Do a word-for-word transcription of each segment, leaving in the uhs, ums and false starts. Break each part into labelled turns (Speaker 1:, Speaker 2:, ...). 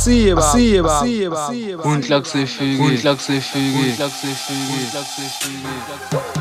Speaker 1: Así va, así va, así va.
Speaker 2: Grundlagsgefüge, Grundlagsgefüge, Grundlagsgefüge, Grundlagsgefüge.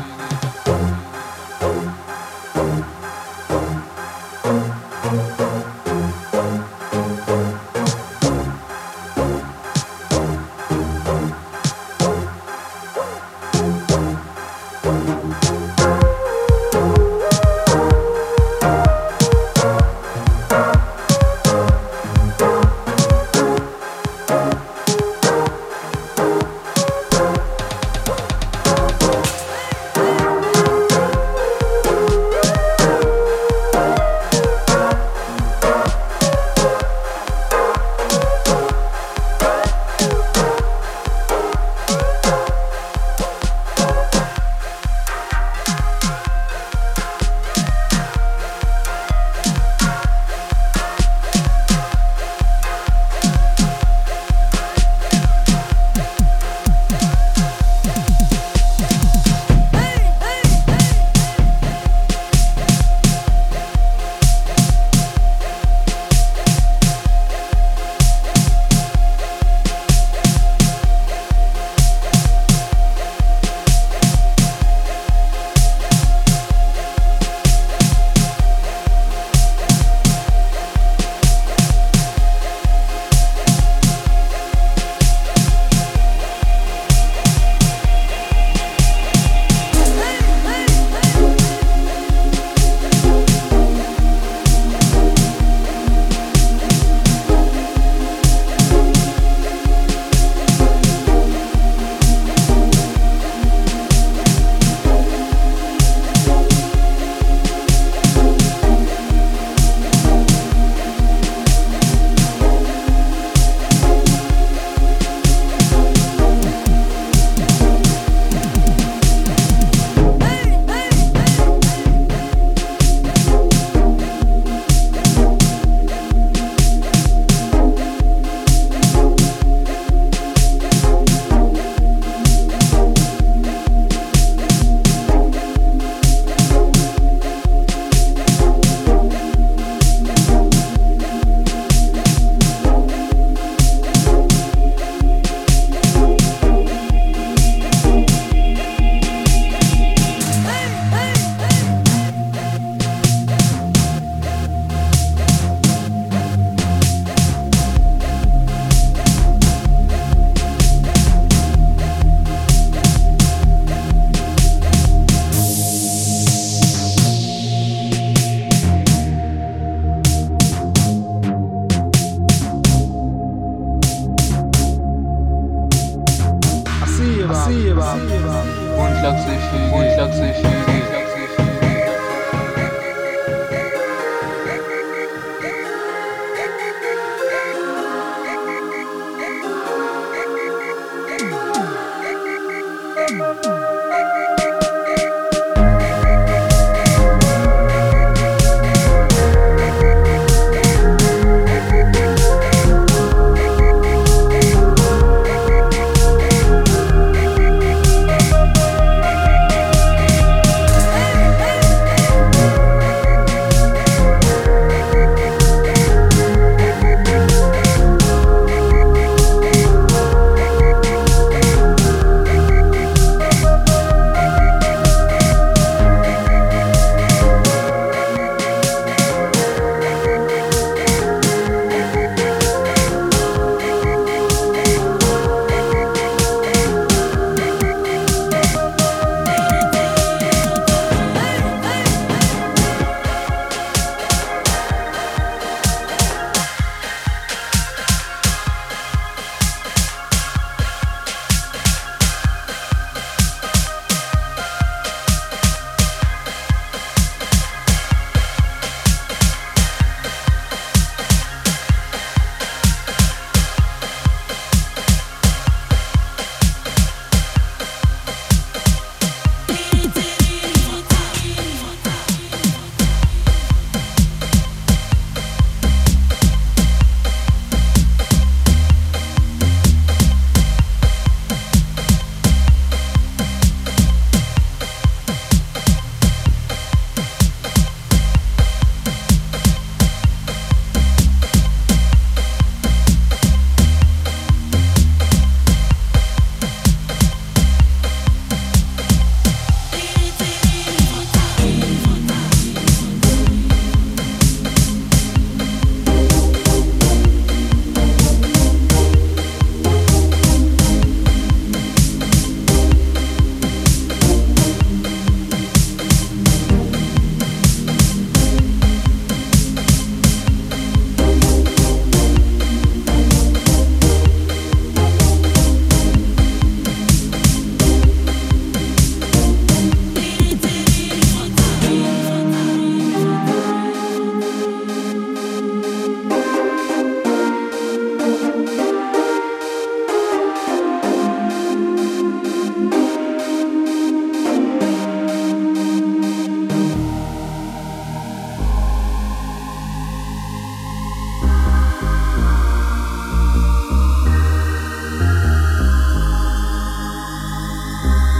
Speaker 2: Grundlagsgefüge, Grundlagsgefüge, Grundlagsgefüge.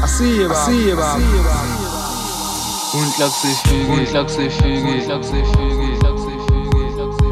Speaker 1: Asiye baba, asiye baba.
Speaker 2: Und Lachse Füge, und Lachse Füge, Lachse Füge, Lachse Füge, Lachse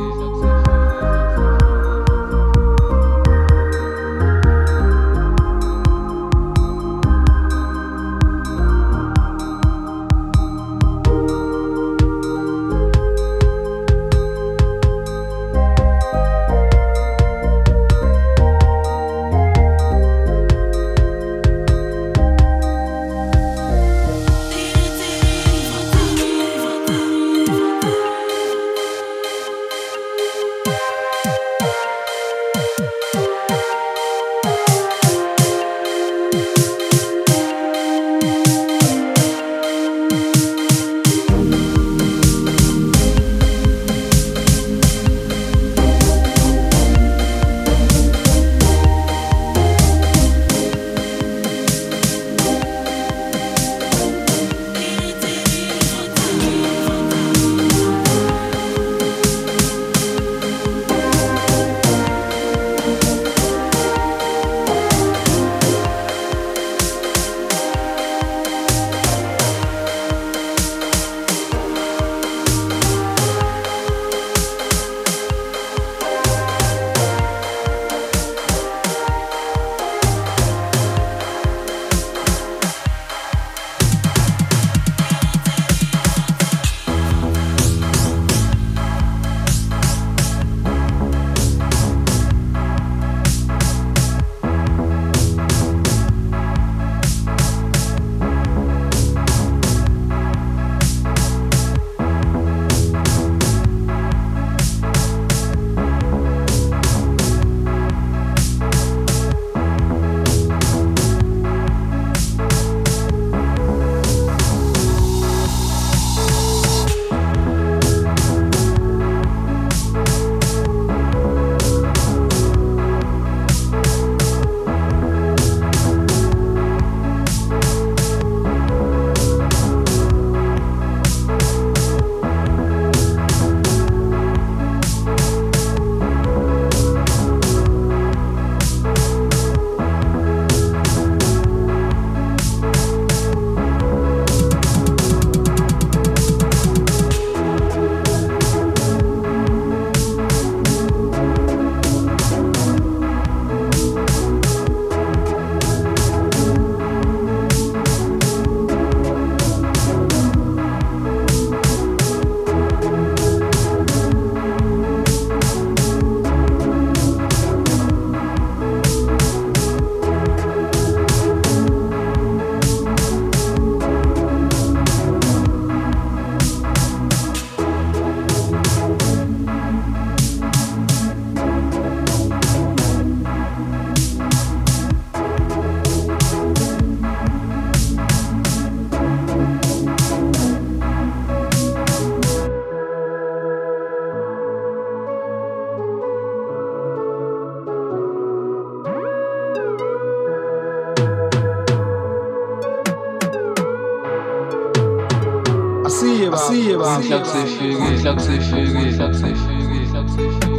Speaker 1: Asiye baba,
Speaker 2: und Lachse Füge, Lachse Füge, Lachse Füge, Lachse Füge.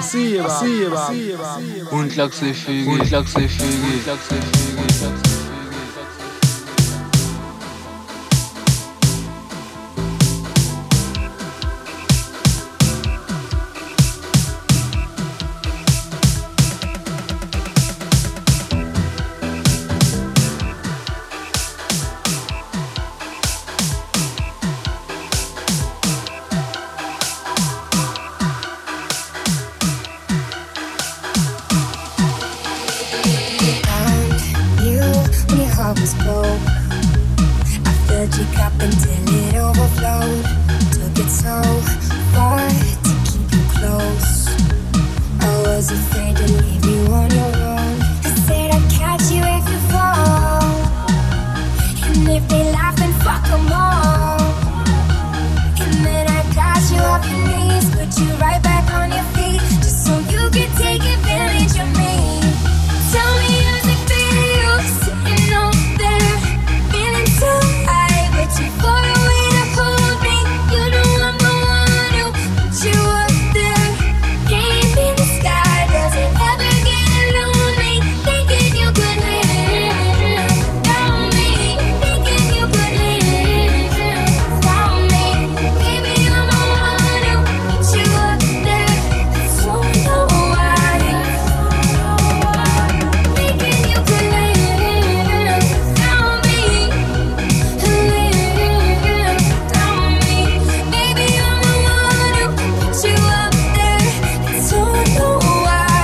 Speaker 1: Así así va.
Speaker 2: Und Lachse Füge, Lachse Füge, Lachse Füge, Lachse Füge.
Speaker 3: Was broke. I filled your cup until it overflowed. Took it so far to keep you close. I was afraid to leave you on your own. I said I'd catch you if you fall. And if they laugh, then fuck them all. And then I got you off your knees, put you right back on your feet, just so you could take advantage of me. Tell me how's it feel sitting on there, feeling so high, but too far away to hold me. You know I'm the one who put you up there. Can't be the sky, does it ever get lonely? Thinking you could live without me, thinking you could live without me. Baby, I'm the one who put you up there. I don't know why. Thinking you could live without me, live without me. Baby, I'm the one who put you up there. I don't know why.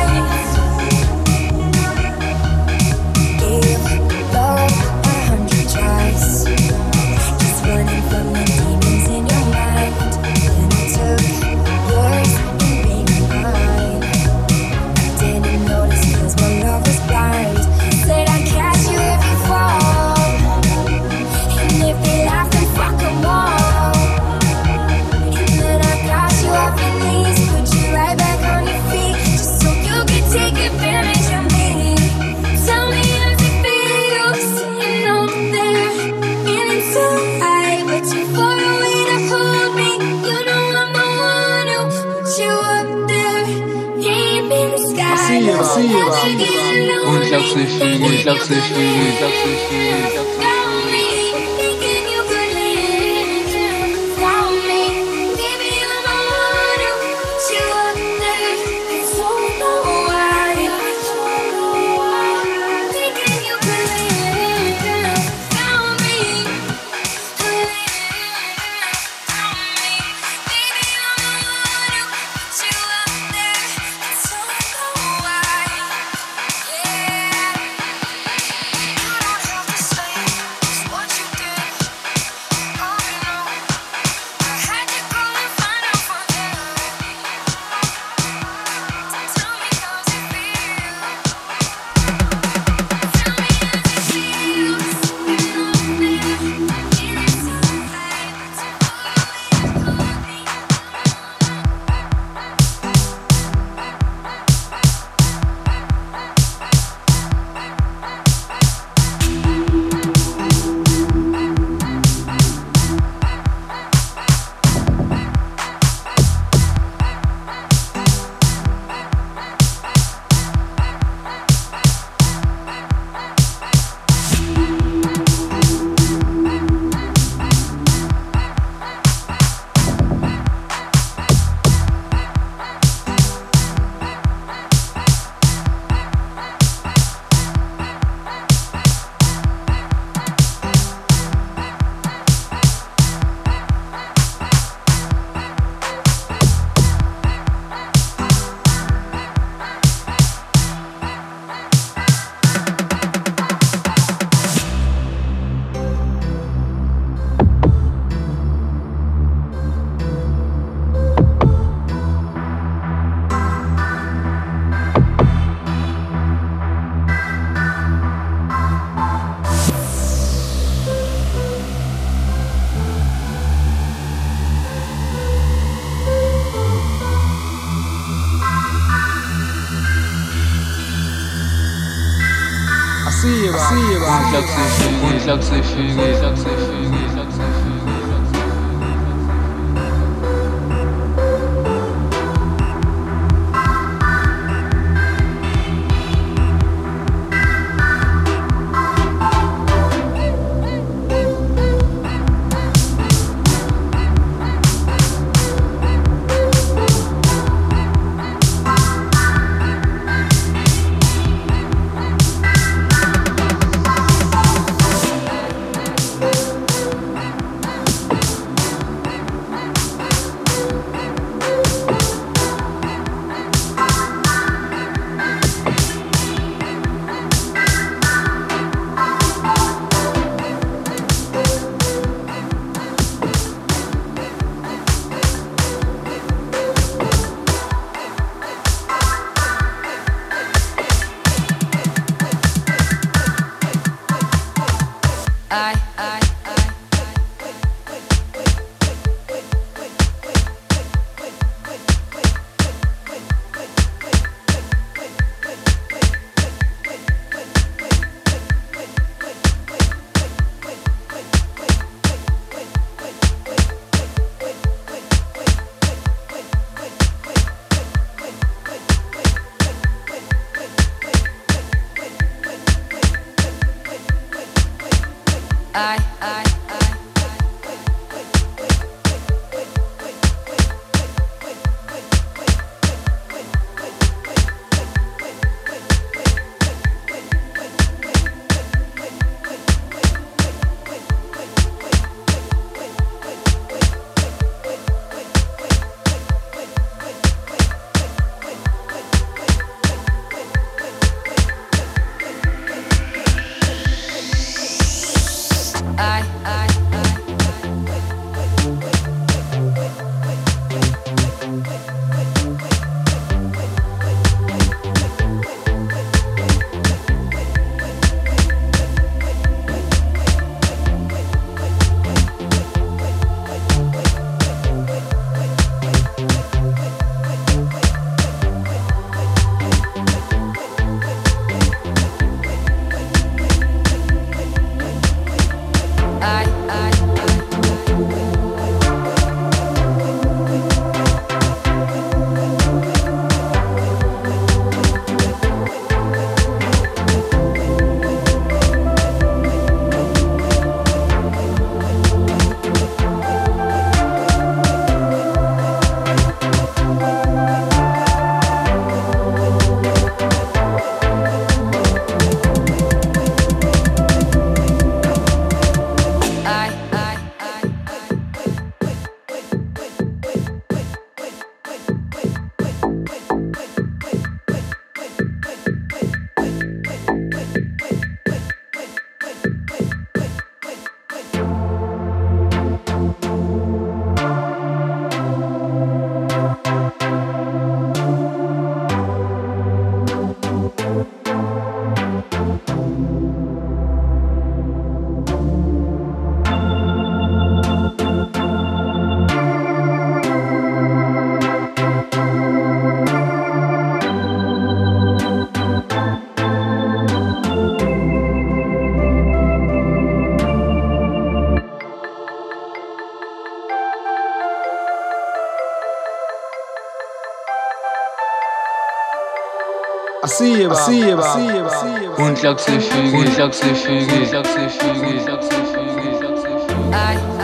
Speaker 3: Gave love a hundred tries, just running from the demons in your mind. Then I took yours and made mine. I didn't notice 'cause my love was blind. Said I'd catch you if you fall, and if they laugh, then fuck them all. And then I got you off your knees, put you right back on your feet, just so you could take advantage of me. Tell me how's it feel sitting over there, feeling so high, but too far away to hold me. You know I'm the one who put you up there. Can't be the sky,
Speaker 1: Así va,
Speaker 3: does
Speaker 1: así
Speaker 3: it
Speaker 1: va.
Speaker 3: ever get
Speaker 2: Und
Speaker 3: lonely?
Speaker 2: Lachse Füge, Lachse Füge, Lachse Füge, Lachse Füge.
Speaker 3: Without me, thinking you could live without me. Baby, I'm the one who put you up there. I don't know why. Thinking you could live without me, live without me. Baby, I'm the one who put you up there. I don't know why. Yeah. You don't have to say just what you did. Oh, you know, I had to go and find out for them. Tell me how's it feel. Tell me how's it feel sitting on there, feeling so high, but too far away to hold me.
Speaker 1: Así va, así va.
Speaker 2: Und Lachse Füge, Lachse Füge, Lachse Füge, Lachse Füge.
Speaker 1: Así va, así va, así va.
Speaker 2: Und lachs ich füge, ich lachs ich füge, ich lachs ich füge, ich lachs ich füge, ich lachs ich füge.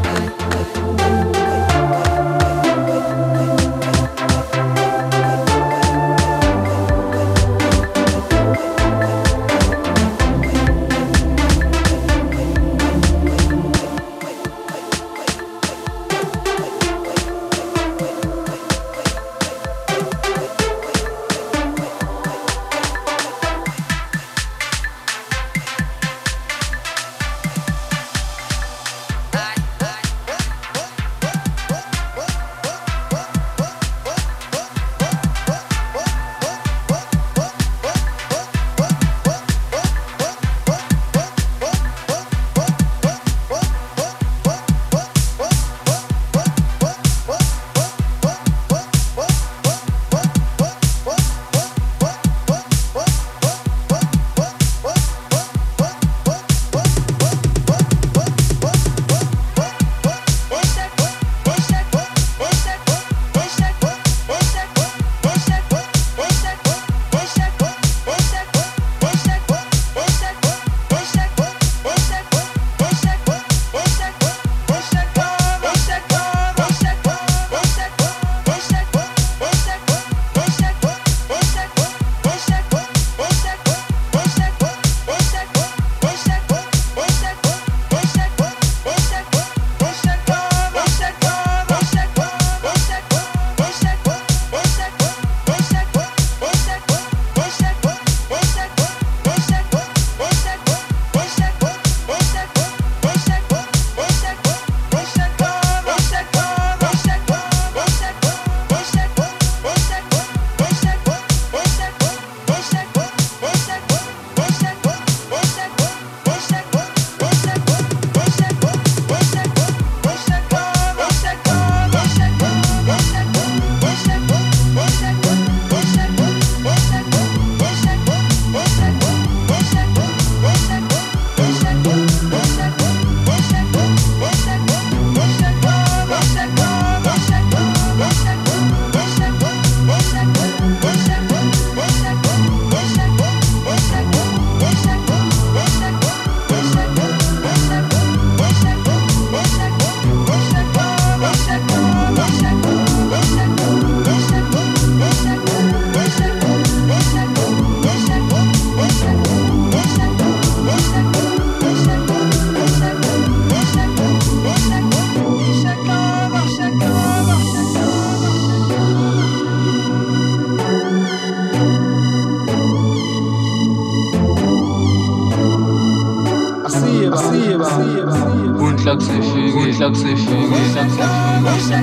Speaker 2: Und lachs ich füge, ich lachs ich füge, ich lachs ich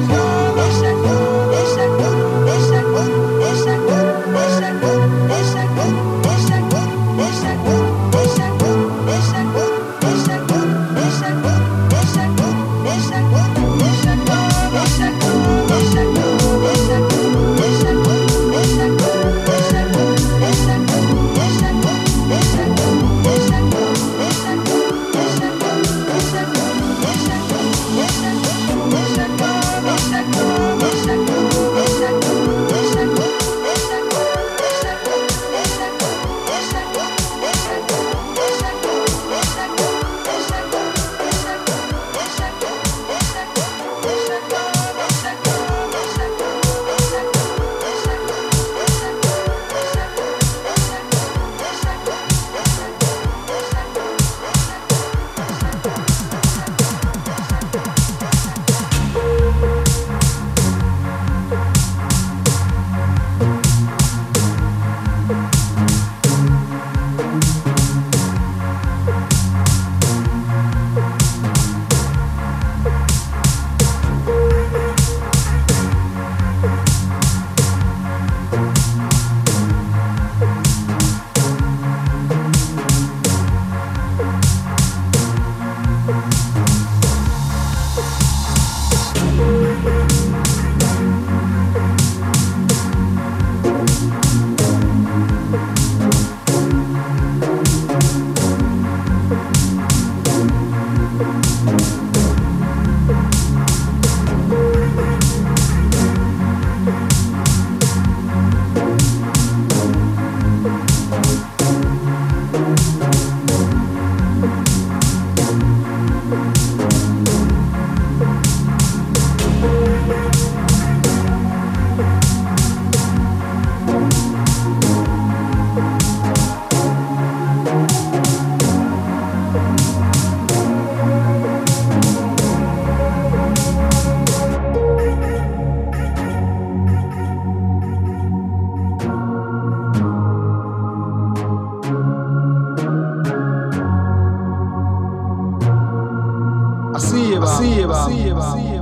Speaker 2: füge.
Speaker 3: We'll be right back.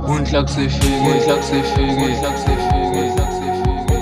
Speaker 2: Und Lachse Vögel, und Lachse Vögel, Lachse Vögel, Lachse Vögel.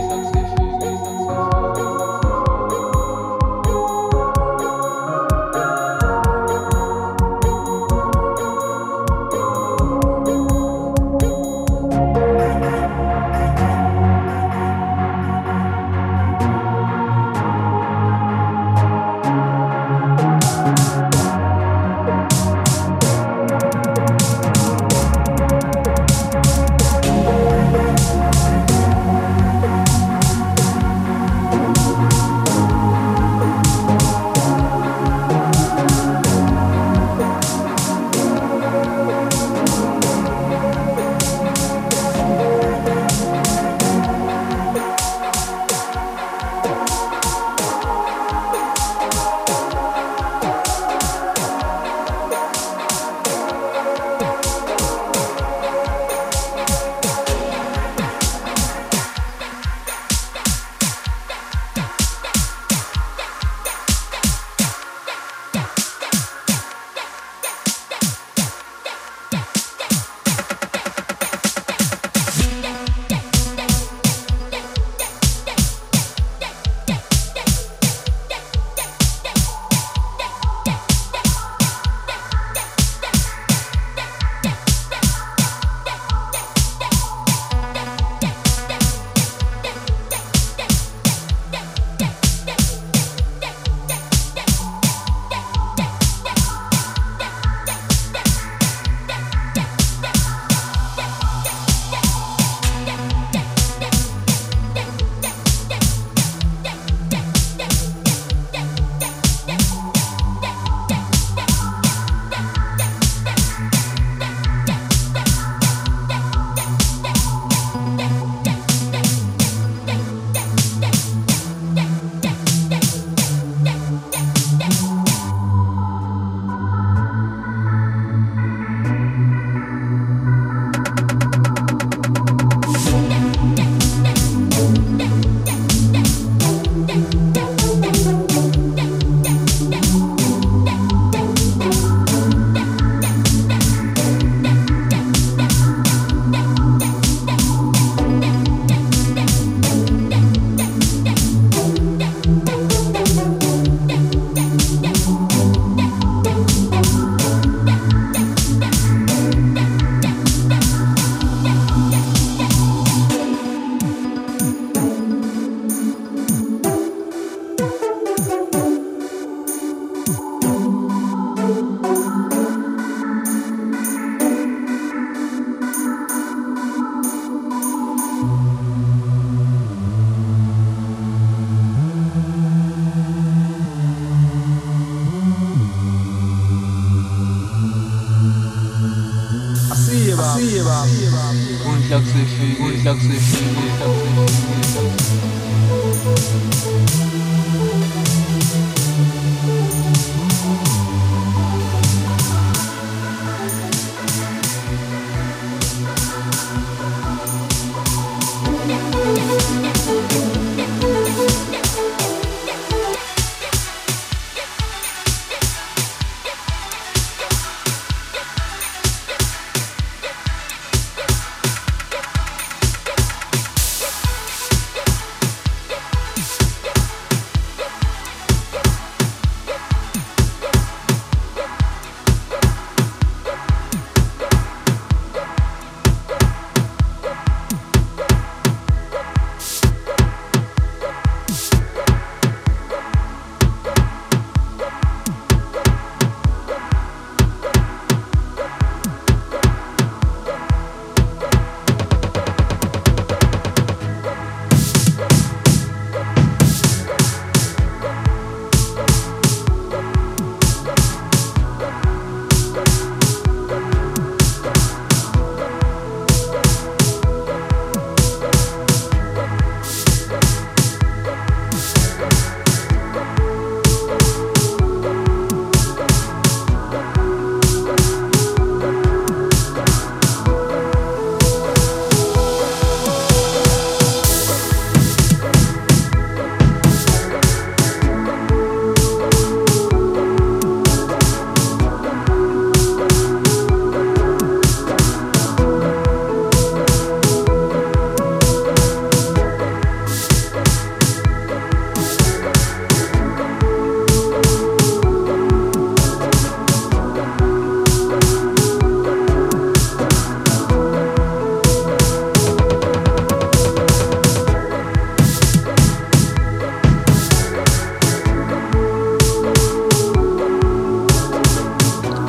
Speaker 2: Und Lachse Vögel, und Lachse Vögel, Lachse Vögel,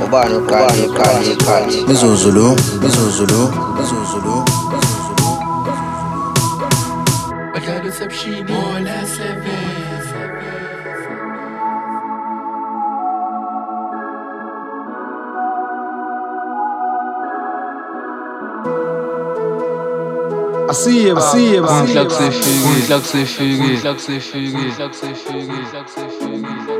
Speaker 4: ubani ukanye ukanye ukanye
Speaker 5: Mizuzulu, Mizuzulu, Mizuzulu.
Speaker 2: Batlhalo sepshini mola seven.
Speaker 1: I see you, I see you, I see you.
Speaker 2: Unhlak sefike, unhlak sefike, unhlak sefike, unhlak sefike, unhlak sefike.